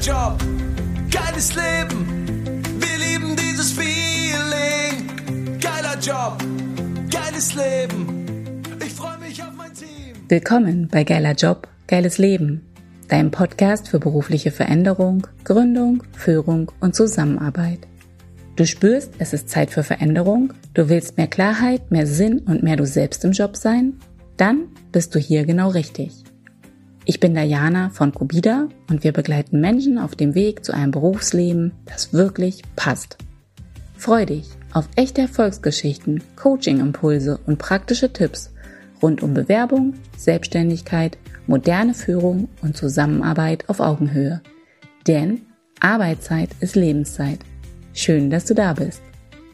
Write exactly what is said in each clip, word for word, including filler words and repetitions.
Job, geiles Leben, wir lieben dieses Feeling. Geiler Job, geiles Leben, ich freue mich auf mein Team. Willkommen bei Geiler Job, geiles Leben, deinem Podcast für berufliche Veränderung, Gründung, Führung und Zusammenarbeit. Du spürst, es ist Zeit für Veränderung, du willst mehr Klarheit, mehr Sinn und mehr du selbst im Job sein? Dann bist du hier genau richtig. Ich bin Diana von Cubida und wir begleiten Menschen auf dem Weg zu einem Berufsleben, das wirklich passt. Freu dich auf echte Erfolgsgeschichten, Coaching-Impulse und praktische Tipps rund um Bewerbung, Selbstständigkeit, moderne Führung und Zusammenarbeit auf Augenhöhe. Denn Arbeitszeit ist Lebenszeit. Schön, dass du da bist.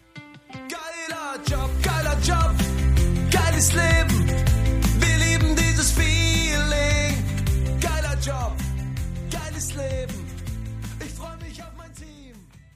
Geiler Job, geiler Job, geiles Leben, wir lieben dieses Feeling. Geiler Job, geiles Leben, ich freue mich auf mein Team.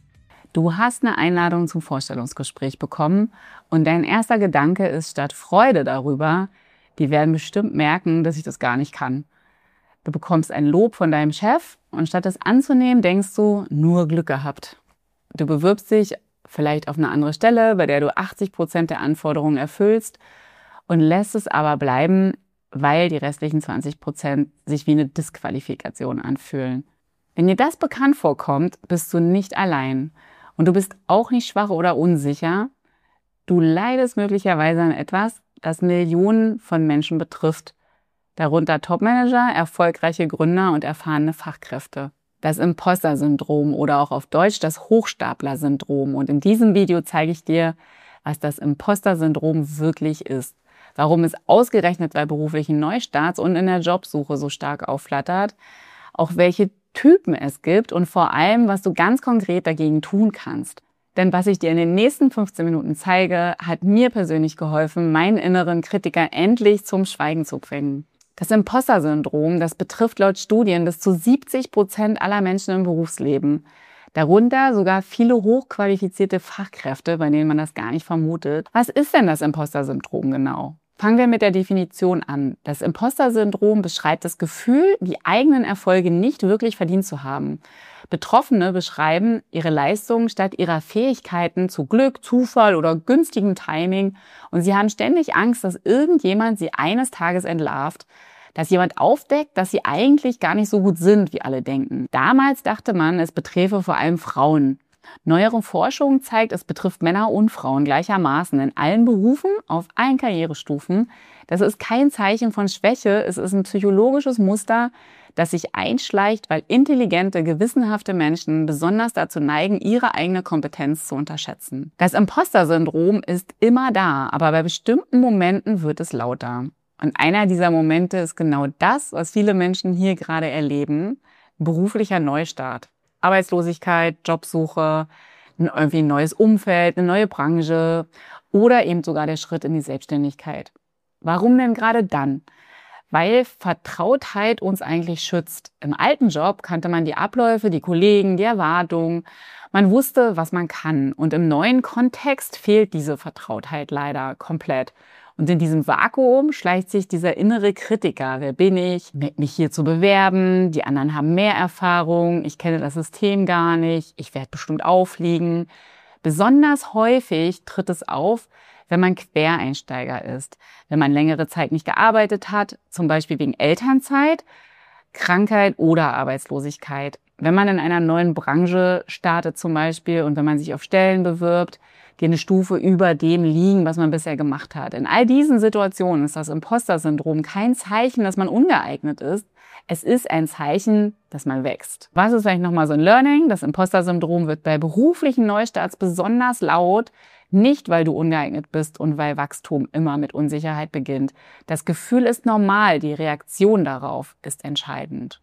Du hast eine Einladung zum Vorstellungsgespräch bekommen und dein erster Gedanke ist statt Freude darüber, die werden bestimmt merken, dass ich das gar nicht kann. Du bekommst ein Lob von deinem Chef und statt das anzunehmen, denkst du, nur Glück gehabt. Du bewirbst dich vielleicht auf eine andere Stelle, bei der du achtzig Prozent der Anforderungen erfüllst und lässt es aber bleiben, weil die restlichen zwanzig Prozent sich wie eine Disqualifikation anfühlen. Wenn dir das bekannt vorkommt, bist du nicht allein und du bist auch nicht schwach oder unsicher. Du leidest möglicherweise an etwas, das Millionen von Menschen betrifft, darunter Topmanager, erfolgreiche Gründer und erfahrene Fachkräfte. Das Imposter-Syndrom oder auch auf Deutsch das Hochstapler-Syndrom. Und in diesem Video zeige ich dir, was das Imposter-Syndrom wirklich ist, warum es ausgerechnet bei beruflichen Neustarts und in der Jobsuche so stark aufflattert, auch welche Typen es gibt und vor allem, was du ganz konkret dagegen tun kannst. Denn was ich dir in den nächsten fünfzehn Minuten zeige, hat mir persönlich geholfen, meinen inneren Kritiker endlich zum Schweigen zu bringen. Das Imposter-Syndrom, das betrifft laut Studien bis zu siebzig Prozent aller Menschen im Berufsleben. Darunter sogar viele hochqualifizierte Fachkräfte, bei denen man das gar nicht vermutet. Was ist denn das Imposter-Syndrom genau? Fangen wir mit der Definition an. Das Imposter-Syndrom beschreibt das Gefühl, die eigenen Erfolge nicht wirklich verdient zu haben. Betroffene beschreiben ihre Leistungen statt ihrer Fähigkeiten zu Glück, Zufall oder günstigem Timing und sie haben ständig Angst, dass irgendjemand sie eines Tages entlarvt, dass jemand aufdeckt, dass sie eigentlich gar nicht so gut sind, wie alle denken. Damals dachte man, es beträfe vor allem Frauen. Neuere Forschung zeigt, es betrifft Männer und Frauen gleichermaßen in allen Berufen, auf allen Karrierestufen. Das ist kein Zeichen von Schwäche, es ist ein psychologisches Muster, das sich einschleicht, weil intelligente, gewissenhafte Menschen besonders dazu neigen, ihre eigene Kompetenz zu unterschätzen. Das Imposter-Syndrom ist immer da, aber bei bestimmten Momenten wird es lauter. Und einer dieser Momente ist genau das, was viele Menschen hier gerade erleben: beruflicher Neustart. Arbeitslosigkeit, Jobsuche, irgendwie ein neues Umfeld, eine neue Branche oder eben sogar der Schritt in die Selbstständigkeit. Warum denn gerade dann? Weil Vertrautheit uns eigentlich schützt. Im alten Job kannte man die Abläufe, die Kollegen, die Erwartungen. Man wusste, was man kann. Und im neuen Kontext fehlt diese Vertrautheit leider komplett. Und in diesem Vakuum schleicht sich dieser innere Kritiker. Wer bin ich? Mich hier zu bewerben. Die anderen haben mehr Erfahrung. Ich kenne das System gar nicht. Ich werde bestimmt auffliegen. Besonders häufig tritt es auf, wenn man Quereinsteiger ist, wenn man längere Zeit nicht gearbeitet hat, zum Beispiel wegen Elternzeit, Krankheit oder Arbeitslosigkeit. Wenn man in einer neuen Branche startet zum Beispiel und wenn man sich auf Stellen bewirbt, die eine Stufe über dem liegen, was man bisher gemacht hat. In all diesen Situationen ist das Imposter-Syndrom kein Zeichen, dass man ungeeignet ist. Es ist ein Zeichen, dass man wächst. Was ist vielleicht nochmal so ein Learning? Das Imposter-Syndrom wird bei beruflichen Neustarts besonders laut, nicht weil du ungeeignet bist und weil Wachstum immer mit Unsicherheit beginnt. Das Gefühl ist normal, die Reaktion darauf ist entscheidend.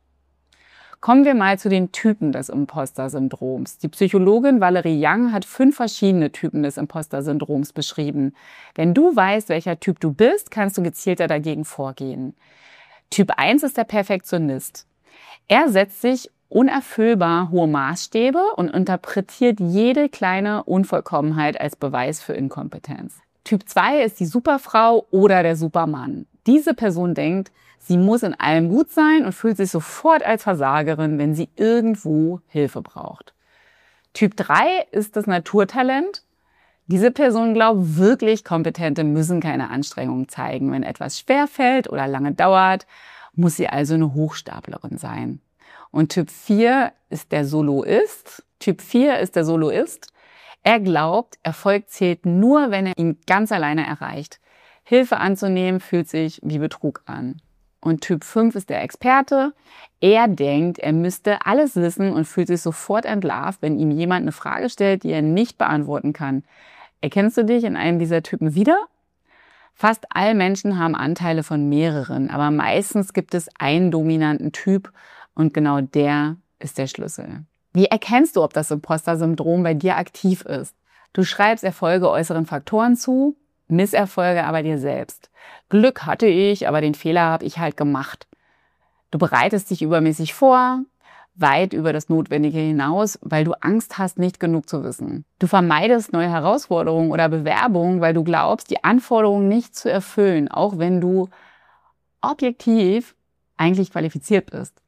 Kommen wir mal zu den Typen des Imposter-Syndroms. Die Psychologin Valerie Young hat fünf verschiedene Typen des Imposter-Syndroms beschrieben. Wenn du weißt, welcher Typ du bist, kannst du gezielter dagegen vorgehen. Typ eins ist der Perfektionist. Er setzt sich unerfüllbar hohe Maßstäbe und interpretiert jede kleine Unvollkommenheit als Beweis für Inkompetenz. Typ zwei ist die Superfrau oder der Supermann. Diese Person denkt, sie muss in allem gut sein und fühlt sich sofort als Versagerin, wenn sie irgendwo Hilfe braucht. Typ drei ist das Naturtalent. Diese Person glaubt wirklich, Kompetente müssen keine Anstrengungen zeigen. Wenn etwas schwerfällt oder lange dauert, muss sie also eine Hochstaplerin sein. Und Typ vier ist der Soloist. Typ vier ist der Soloist. Er glaubt, Erfolg zählt nur, wenn er ihn ganz alleine erreicht. Hilfe anzunehmen fühlt sich wie Betrug an. Und Typ fünf ist der Experte. Er denkt, er müsste alles wissen und fühlt sich sofort entlarvt, wenn ihm jemand eine Frage stellt, die er nicht beantworten kann. Erkennst du dich in einem dieser Typen wieder? Fast alle Menschen haben Anteile von mehreren, aber meistens gibt es einen dominanten Typ und genau der ist der Schlüssel. Wie erkennst du, ob das Imposter-Syndrom bei dir aktiv ist? Du schreibst Erfolge äußeren Faktoren zu, Misserfolge aber dir selbst. Glück hatte ich, aber den Fehler habe ich halt gemacht. Du bereitest dich übermäßig vor, weit über das Notwendige hinaus, weil du Angst hast, nicht genug zu wissen. Du vermeidest neue Herausforderungen oder Bewerbungen, weil du glaubst, die Anforderungen nicht zu erfüllen, auch wenn du objektiv eigentlich qualifiziert bist.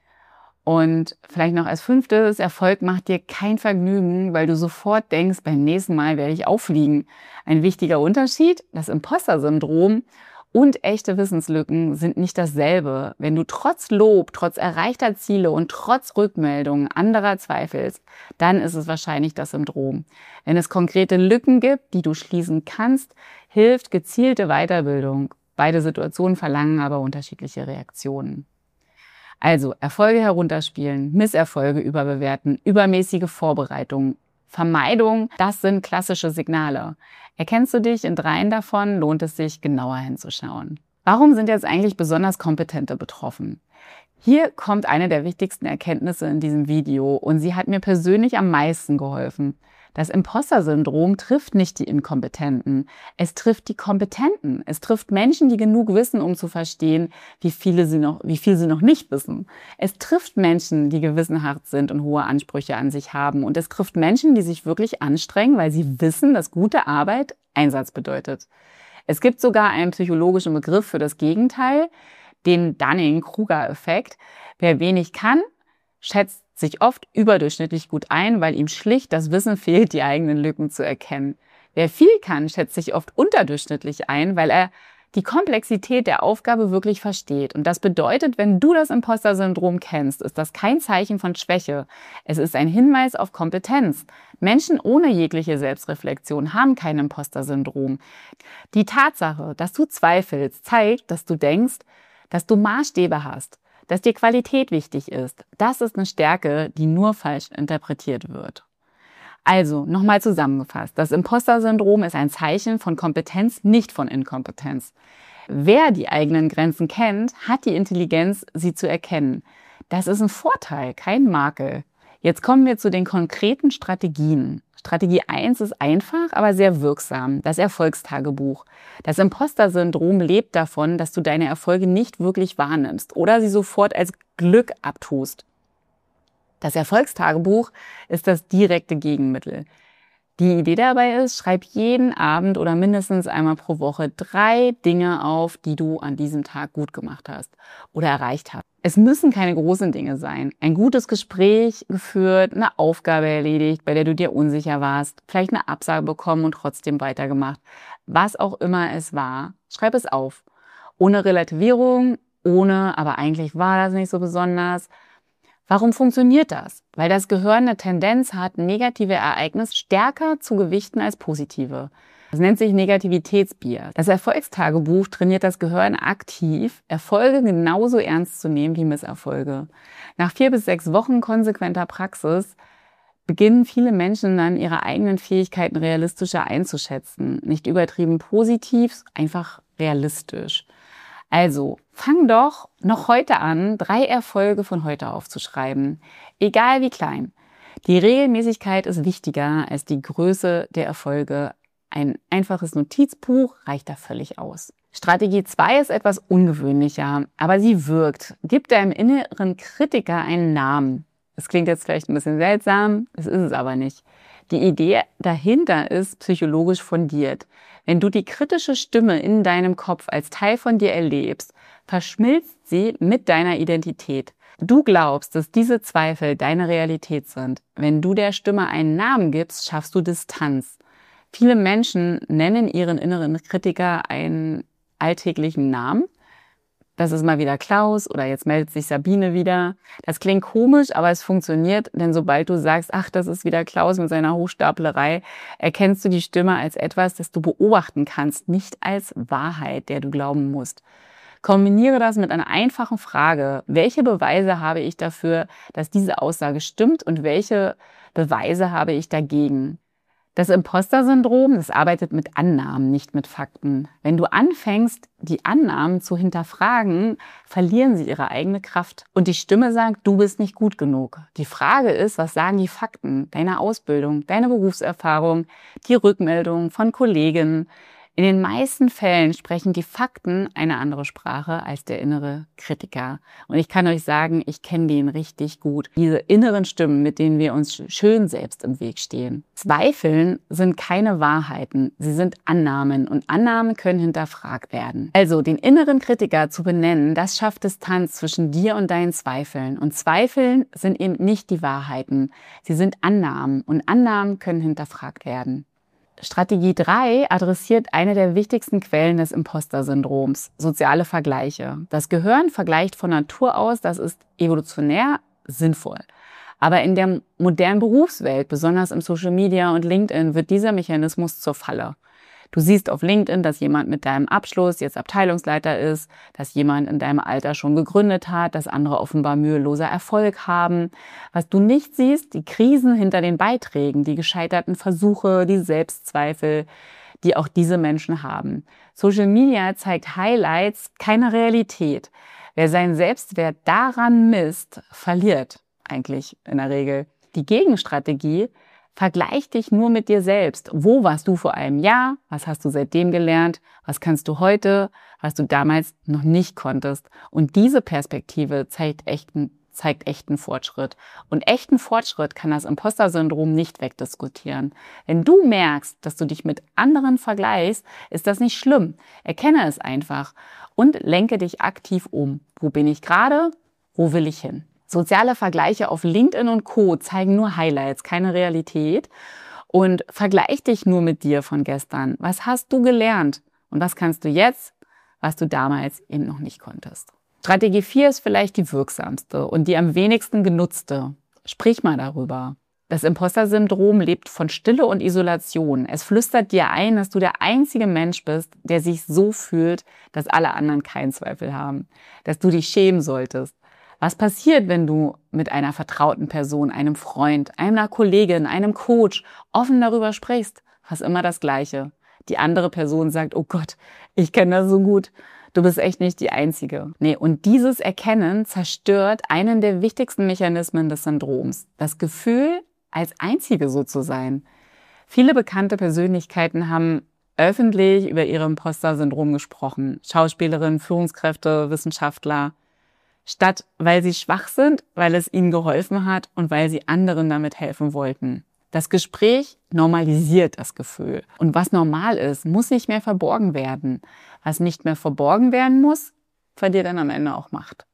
Und vielleicht noch als fünftes, Erfolg macht dir kein Vergnügen, weil du sofort denkst, beim nächsten Mal werde ich auffliegen. Ein wichtiger Unterschied, das Imposter-Syndrom und echte Wissenslücken sind nicht dasselbe. Wenn du trotz Lob, trotz erreichter Ziele und trotz Rückmeldungen anderer zweifelst, dann ist es wahrscheinlich das Syndrom. Wenn es konkrete Lücken gibt, die du schließen kannst, hilft gezielte Weiterbildung. Beide Situationen verlangen aber unterschiedliche Reaktionen. Also Erfolge herunterspielen, Misserfolge überbewerten, übermäßige Vorbereitung, Vermeidung, das sind klassische Signale. Erkennst du dich in dreien davon, lohnt es sich, genauer hinzuschauen. Warum sind jetzt eigentlich besonders Kompetente betroffen? Hier kommt eine der wichtigsten Erkenntnisse in diesem Video und sie hat mir persönlich am meisten geholfen. Das Imposter-Syndrom trifft nicht die Inkompetenten, es trifft die Kompetenten. Es trifft Menschen, die genug wissen, um zu verstehen, wie viele sie noch, wie viel sie noch nicht wissen. Es trifft Menschen, die gewissenhaft sind und hohe Ansprüche an sich haben. Und es trifft Menschen, die sich wirklich anstrengen, weil sie wissen, dass gute Arbeit Einsatz bedeutet. Es gibt sogar einen psychologischen Begriff für das Gegenteil, den Dunning-Kruger-Effekt. Wer wenig kann, schätzt sich oft überdurchschnittlich gut ein, weil ihm schlicht das Wissen fehlt, die eigenen Lücken zu erkennen. Wer viel kann, schätzt sich oft unterdurchschnittlich ein, weil er die Komplexität der Aufgabe wirklich versteht. Und das bedeutet, wenn du das Imposter-Syndrom kennst, ist das kein Zeichen von Schwäche. Es ist ein Hinweis auf Kompetenz. Menschen ohne jegliche Selbstreflexion haben kein Imposter-Syndrom. Die Tatsache, dass du zweifelst, zeigt, dass du denkst, dass du Maßstäbe hast, dass dir Qualität wichtig ist. Das ist eine Stärke, die nur falsch interpretiert wird. Also, nochmal zusammengefasst. Das Imposter-Syndrom ist ein Zeichen von Kompetenz, nicht von Inkompetenz. Wer die eigenen Grenzen kennt, hat die Intelligenz, sie zu erkennen. Das ist ein Vorteil, kein Makel. Jetzt kommen wir zu den konkreten Strategien. Strategie eins ist einfach, aber sehr wirksam. Das Erfolgstagebuch. Das Imposter-Syndrom lebt davon, dass du deine Erfolge nicht wirklich wahrnimmst oder sie sofort als Glück abtust. Das Erfolgstagebuch ist das direkte Gegenmittel. Die Idee dabei ist, schreib jeden Abend oder mindestens einmal pro Woche drei Dinge auf, die du an diesem Tag gut gemacht hast oder erreicht hast. Es müssen keine großen Dinge sein. Ein gutes Gespräch geführt, eine Aufgabe erledigt, bei der du dir unsicher warst, vielleicht eine Absage bekommen und trotzdem weitergemacht. Was auch immer es war, schreib es auf. Ohne Relativierung, ohne, aber eigentlich war das nicht so besonders. Warum funktioniert das? Weil das Gehirn eine Tendenz hat, negative Ereignisse stärker zu gewichten als positive. Das nennt sich Negativitätsbias. Das Erfolgstagebuch trainiert das Gehirn aktiv, Erfolge genauso ernst zu nehmen wie Misserfolge. Nach vier bis sechs Wochen konsequenter Praxis beginnen viele Menschen dann, ihre eigenen Fähigkeiten realistischer einzuschätzen. Nicht übertrieben positiv, einfach realistisch. Also, fang doch noch heute an, drei Erfolge von heute aufzuschreiben. Egal wie klein. Die Regelmäßigkeit ist wichtiger als die Größe der Erfolge. Ein einfaches Notizbuch reicht da völlig aus. Strategie zwei ist etwas ungewöhnlicher, aber sie wirkt. Gib deinem inneren Kritiker einen Namen. Das klingt jetzt vielleicht ein bisschen seltsam, das ist es aber nicht. Die Idee dahinter ist psychologisch fundiert. Wenn du die kritische Stimme in deinem Kopf als Teil von dir erlebst, verschmilzt sie mit deiner Identität. Du glaubst, dass diese Zweifel deine Realität sind. Wenn du der Stimme einen Namen gibst, schaffst du Distanz. Viele Menschen nennen ihren inneren Kritiker einen alltäglichen Namen. Das ist mal wieder Klaus oder jetzt meldet sich Sabine wieder. Das klingt komisch, aber es funktioniert, denn sobald du sagst, ach, das ist wieder Klaus mit seiner Hochstaplerei, erkennst du die Stimme als etwas, das du beobachten kannst, nicht als Wahrheit, der du glauben musst. Kombiniere das mit einer einfachen Frage. Welche Beweise habe ich dafür, dass diese Aussage stimmt und welche Beweise habe ich dagegen? Das Imposter-Syndrom, das arbeitet mit Annahmen, nicht mit Fakten. Wenn du anfängst, die Annahmen zu hinterfragen, verlieren sie ihre eigene Kraft. Und die Stimme sagt, du bist nicht gut genug. Die Frage ist, was sagen die Fakten, deine Ausbildung, deine Berufserfahrung, die Rückmeldung von Kollegen? In den meisten Fällen sprechen die Fakten eine andere Sprache als der innere Kritiker. Und ich kann euch sagen, ich kenne den richtig gut. Diese inneren Stimmen, mit denen wir uns schön selbst im Weg stehen. Zweifeln sind keine Wahrheiten, sie sind Annahmen und Annahmen können hinterfragt werden. Also den inneren Kritiker zu benennen, das schafft Distanz zwischen dir und deinen Zweifeln. Und Zweifeln sind eben nicht die Wahrheiten, sie sind Annahmen und Annahmen können hinterfragt werden. Strategie drei adressiert eine der wichtigsten Quellen des Imposter-Syndroms, soziale Vergleiche. Das Gehirn vergleicht von Natur aus, das ist evolutionär sinnvoll. Aber in der modernen Berufswelt, besonders im Social Media und LinkedIn, wird dieser Mechanismus zur Falle. Du siehst auf LinkedIn, dass jemand mit deinem Abschluss jetzt Abteilungsleiter ist, dass jemand in deinem Alter schon gegründet hat, dass andere offenbar müheloser Erfolg haben. Was du nicht siehst, die Krisen hinter den Beiträgen, die gescheiterten Versuche, die Selbstzweifel, die auch diese Menschen haben. Social Media zeigt Highlights, keine Realität. Wer seinen Selbstwert daran misst, verliert eigentlich in der Regel. Die Gegenstrategie: Vergleich dich nur mit dir selbst. Wo warst du vor einem Jahr? Was hast du seitdem gelernt? Was kannst du heute, was du damals noch nicht konntest? Und diese Perspektive zeigt echten, zeigt echten Fortschritt. Und echten Fortschritt kann das Imposter-Syndrom nicht wegdiskutieren. Wenn du merkst, dass du dich mit anderen vergleichst, ist das nicht schlimm. Erkenne es einfach und lenke dich aktiv um. Wo bin ich gerade? Wo will ich hin? Soziale Vergleiche auf LinkedIn und Co. zeigen nur Highlights, keine Realität. Und vergleich dich nur mit dir von gestern. Was hast du gelernt? Und was kannst du jetzt, was du damals eben noch nicht konntest? Strategie vier ist vielleicht die wirksamste und die am wenigsten genutzte. Sprich mal darüber. Das Imposter-Syndrom lebt von Stille und Isolation. Es flüstert dir ein, dass du der einzige Mensch bist, der sich so fühlt, dass alle anderen keinen Zweifel haben. Dass du dich schämen solltest. Was passiert, wenn du mit einer vertrauten Person, einem Freund, einer Kollegin, einem Coach offen darüber sprichst? Fast immer das Gleiche. Die andere Person sagt, oh Gott, ich kenne das so gut. Du bist echt nicht die Einzige. Nee, und dieses Erkennen zerstört einen der wichtigsten Mechanismen des Syndroms. Das Gefühl, als Einzige so zu sein. Viele bekannte Persönlichkeiten haben öffentlich über ihr Imposter-Syndrom gesprochen. Schauspielerinnen, Führungskräfte, Wissenschaftler. Statt weil sie schwach sind, weil es ihnen geholfen hat und weil sie anderen damit helfen wollten. Das Gespräch normalisiert das Gefühl. Und was normal ist, muss nicht mehr verborgen werden. Was nicht mehr verborgen werden muss, verliert dann am Ende auch Macht.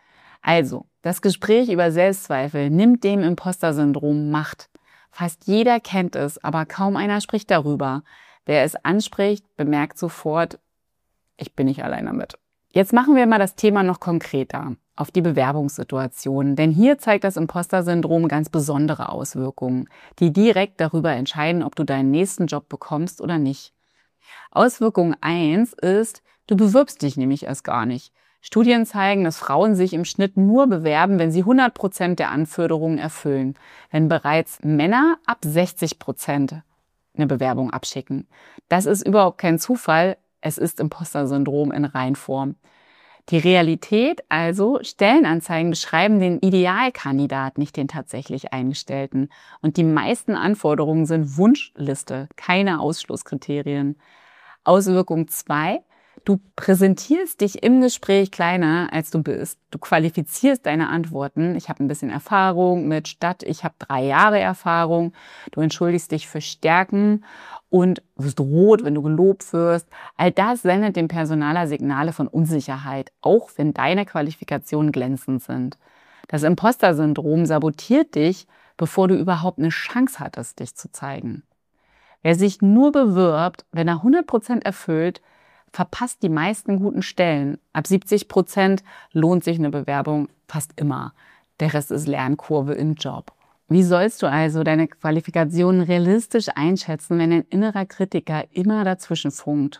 Also, das Gespräch über Selbstzweifel nimmt dem Imposter-Syndrom Macht. Fast jeder kennt es, aber kaum einer spricht darüber. Wer es anspricht, bemerkt sofort, ich bin nicht allein damit. Jetzt machen wir mal das Thema noch konkreter auf die Bewerbungssituation, denn hier zeigt das Imposter-Syndrom ganz besondere Auswirkungen, die direkt darüber entscheiden, ob du deinen nächsten Job bekommst oder nicht. Auswirkung eins ist, du bewirbst dich nämlich erst gar nicht. Studien zeigen, dass Frauen sich im Schnitt nur bewerben, wenn sie hundert Prozent der Anforderungen erfüllen, wenn bereits Männer ab sechzig Prozent eine Bewerbung abschicken. Das ist überhaupt kein Zufall, es ist Imposter-Syndrom in Reinform. Die Realität, also Stellenanzeigen beschreiben den Idealkandidat, nicht den tatsächlich Eingestellten. Und die meisten Anforderungen sind Wunschliste, keine Ausschlusskriterien. Auswirkung zwei, Du präsentierst dich im Gespräch kleiner, als du bist. Du qualifizierst deine Antworten. Ich habe ein bisschen Erfahrung mit statt, ich habe drei Jahre Erfahrung. Du entschuldigst dich für Stärken und wirst rot, wenn du gelobt wirst. All das sendet dem Personaler Signale von Unsicherheit, auch wenn deine Qualifikationen glänzend sind. Das Imposter-Syndrom sabotiert dich, bevor du überhaupt eine Chance hattest, dich zu zeigen. Wer sich nur bewirbt, wenn er hundert Prozent erfüllt, verpasst die meisten guten Stellen. Ab siebzig Prozent lohnt sich eine Bewerbung fast immer. Der Rest ist Lernkurve im Job. Wie sollst du also deine Qualifikationen realistisch einschätzen, wenn ein innerer Kritiker immer dazwischen funkt?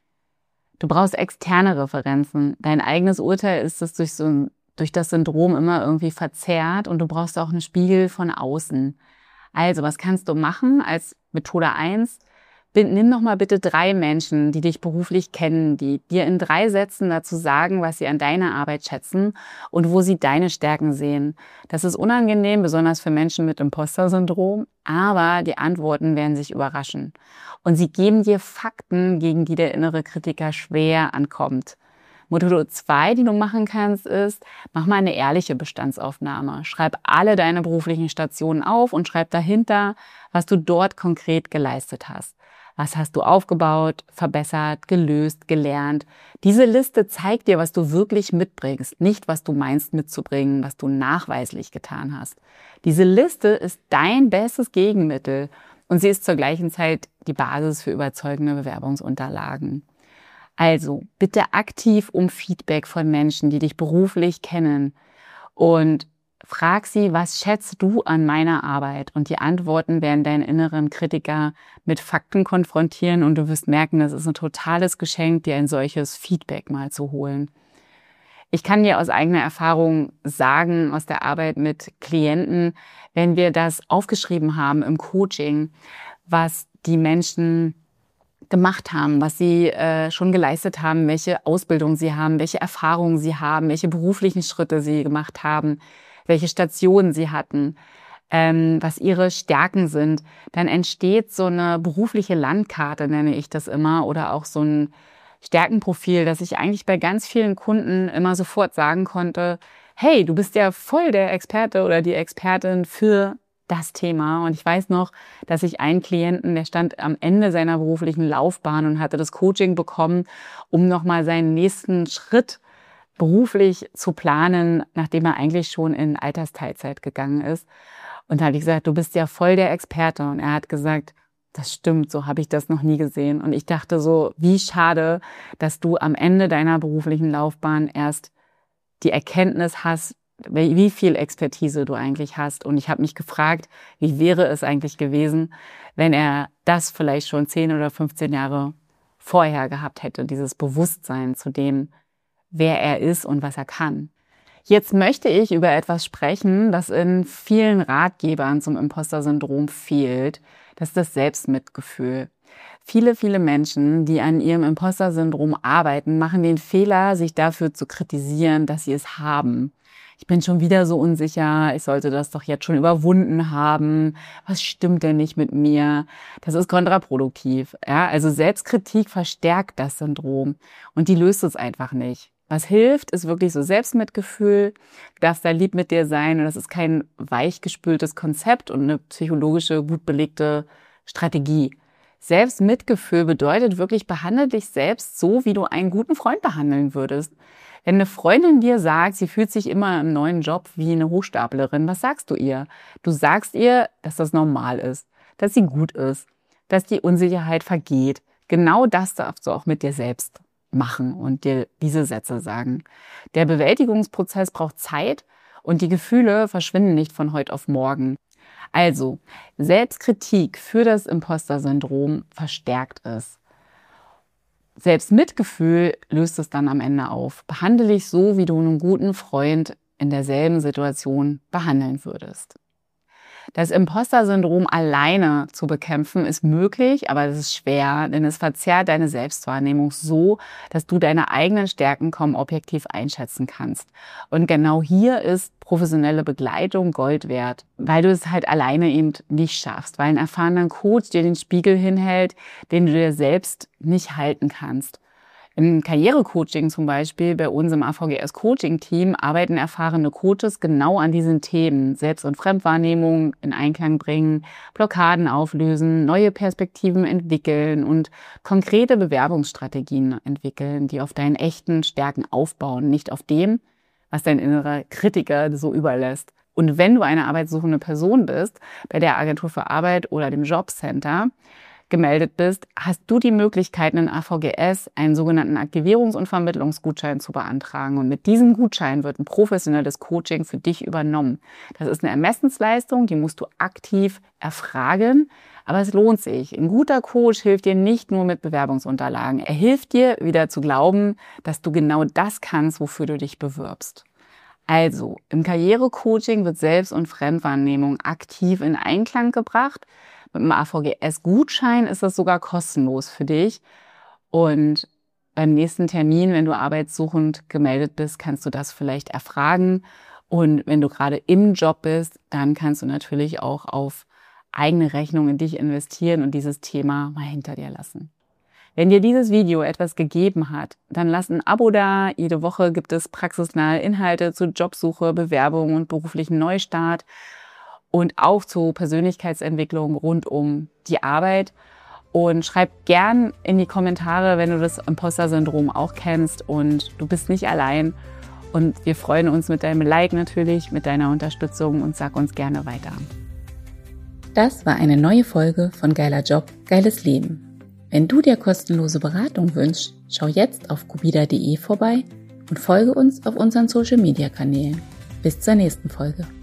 Du brauchst externe Referenzen. Dein eigenes Urteil ist es durch, so, durch das Syndrom immer irgendwie verzerrt und du brauchst auch einen Spiegel von außen. Also, was kannst du machen als Methode eins? Nimm doch mal bitte drei Menschen, die dich beruflich kennen, die dir in drei Sätzen dazu sagen, was sie an deiner Arbeit schätzen und wo sie deine Stärken sehen. Das ist unangenehm, besonders für Menschen mit Imposter-Syndrom, aber die Antworten werden sich überraschen. Und sie geben dir Fakten, gegen die der innere Kritiker schwer ankommt. Methode zwei, die du machen kannst, ist, mach mal eine ehrliche Bestandsaufnahme. Schreib alle deine beruflichen Stationen auf und schreib dahinter, was du dort konkret geleistet hast. Was hast du aufgebaut, verbessert, gelöst, gelernt? Diese Liste zeigt dir, was du wirklich mitbringst, nicht was du meinst mitzubringen, was du nachweislich getan hast. Diese Liste ist dein bestes Gegenmittel und sie ist zur gleichen Zeit die Basis für überzeugende Bewerbungsunterlagen. Also bitte aktiv um Feedback von Menschen, die dich beruflich kennen und frag sie, was schätzt du an meiner Arbeit? Und die Antworten werden deinen inneren Kritiker mit Fakten konfrontieren und du wirst merken, das ist ein totales Geschenk, dir ein solches Feedback mal zu holen. Ich kann dir aus eigener Erfahrung sagen, aus der Arbeit mit Klienten, wenn wir das aufgeschrieben haben im Coaching, was die Menschen gemacht haben, was sie äh, schon geleistet haben, welche Ausbildung sie haben, welche Erfahrungen sie haben, welche beruflichen Schritte sie gemacht haben, welche Stationen sie hatten, ähm, was ihre Stärken sind, dann entsteht so eine berufliche Landkarte, nenne ich das immer, oder auch so ein Stärkenprofil, dass ich eigentlich bei ganz vielen Kunden immer sofort sagen konnte, hey, du bist ja voll der Experte oder die Expertin für das Thema. Und ich weiß noch, dass ich einen Klienten, der stand am Ende seiner beruflichen Laufbahn und hatte das Coaching bekommen, um nochmal seinen nächsten Schritt beruflich zu planen, nachdem er eigentlich schon in Altersteilzeit gegangen ist. Und da habe ich gesagt, du bist ja voll der Experte. Und er hat gesagt, das stimmt, so habe ich das noch nie gesehen. Und ich dachte so, wie schade, dass du am Ende deiner beruflichen Laufbahn erst die Erkenntnis hast, wie viel Expertise du eigentlich hast. Und ich habe mich gefragt, wie wäre es eigentlich gewesen, wenn er das vielleicht schon zehn oder fünfzehn Jahre vorher gehabt hätte, dieses Bewusstsein zu dem, wer er ist und was er kann. Jetzt möchte ich über etwas sprechen, das in vielen Ratgebern zum Imposter-Syndrom fehlt. Das ist das Selbstmitgefühl. Viele, viele Menschen, die an ihrem Imposter-Syndrom arbeiten, machen den Fehler, sich dafür zu kritisieren, dass sie es haben. Ich bin schon wieder so unsicher, ich sollte das doch jetzt schon überwunden haben. Was stimmt denn nicht mit mir? Das ist kontraproduktiv. Ja, also Selbstkritik verstärkt das Syndrom und die löst es einfach nicht. Was hilft, ist wirklich so Selbstmitgefühl. Du darfst da lieb mit dir sein und das ist kein weichgespültes Konzept und eine psychologische, gut belegte Strategie. Selbstmitgefühl bedeutet wirklich, behandle dich selbst so, wie du einen guten Freund behandeln würdest. Wenn eine Freundin dir sagt, sie fühlt sich immer im neuen Job wie eine Hochstaplerin, was sagst du ihr? Du sagst ihr, dass das normal ist, dass sie gut ist, dass die Unsicherheit vergeht. Genau das darfst du auch mit dir selbst machen und dir diese Sätze sagen. Der Bewältigungsprozess braucht Zeit und die Gefühle verschwinden nicht von heute auf morgen. Also, Selbstkritik für das Imposter-Syndrom verstärkt es. Selbstmitgefühl löst es dann am Ende auf. Behandle dich so, wie du einen guten Freund in derselben Situation behandeln würdest. Das Imposter-Syndrom alleine zu bekämpfen ist möglich, aber es ist schwer, denn es verzerrt deine Selbstwahrnehmung so, dass du deine eigenen Stärken kaum objektiv einschätzen kannst. Und genau hier ist professionelle Begleitung Gold wert, weil du es halt alleine eben nicht schaffst, weil ein erfahrener Coach dir den Spiegel hinhält, den du dir selbst nicht halten kannst. Im Karrierecoaching zum Beispiel, bei uns im A V G S-Coaching-Team, arbeiten erfahrene Coaches genau an diesen Themen. Selbst- und Fremdwahrnehmung in Einklang bringen, Blockaden auflösen, neue Perspektiven entwickeln und konkrete Bewerbungsstrategien entwickeln, die auf deinen echten Stärken aufbauen, nicht auf dem, was dein innerer Kritiker so überlässt. Und wenn du eine arbeitssuchende Person bist, bei der Agentur für Arbeit oder dem Jobcenter gemeldet bist, hast du die Möglichkeit, in A V G S einen sogenannten Aktivierungs- und Vermittlungsgutschein zu beantragen. Und mit diesem Gutschein wird ein professionelles Coaching für dich übernommen. Das ist eine Ermessensleistung, die musst du aktiv erfragen, aber es lohnt sich. Ein guter Coach hilft dir nicht nur mit Bewerbungsunterlagen. Er hilft dir, wieder zu glauben, dass du genau das kannst, wofür du dich bewirbst. Also, im Karrierecoaching wird Selbst- und Fremdwahrnehmung aktiv in Einklang gebracht. Mit dem A V G S-Gutschein ist das sogar kostenlos für dich. Und beim nächsten Termin, wenn du arbeitssuchend gemeldet bist, kannst du das vielleicht erfragen. Und wenn du gerade im Job bist, dann kannst du natürlich auch auf eigene Rechnung in dich investieren und dieses Thema mal hinter dir lassen. Wenn dir dieses Video etwas gegeben hat, dann lass ein Abo da. Jede Woche gibt es praxisnahe Inhalte zu Jobsuche, Bewerbung und beruflichen Neustart. Und auch zu Persönlichkeitsentwicklung rund um die Arbeit. Und schreib gern in die Kommentare, wenn du das Imposter-Syndrom auch kennst und du bist nicht allein. Und wir freuen uns mit deinem Like natürlich, mit deiner Unterstützung und sag uns gerne weiter. Das war eine neue Folge von Geiler Job, geiles Leben. Wenn du dir kostenlose Beratung wünschst, schau jetzt auf cubida punkt de vorbei und folge uns auf unseren Social-Media-Kanälen. Bis zur nächsten Folge.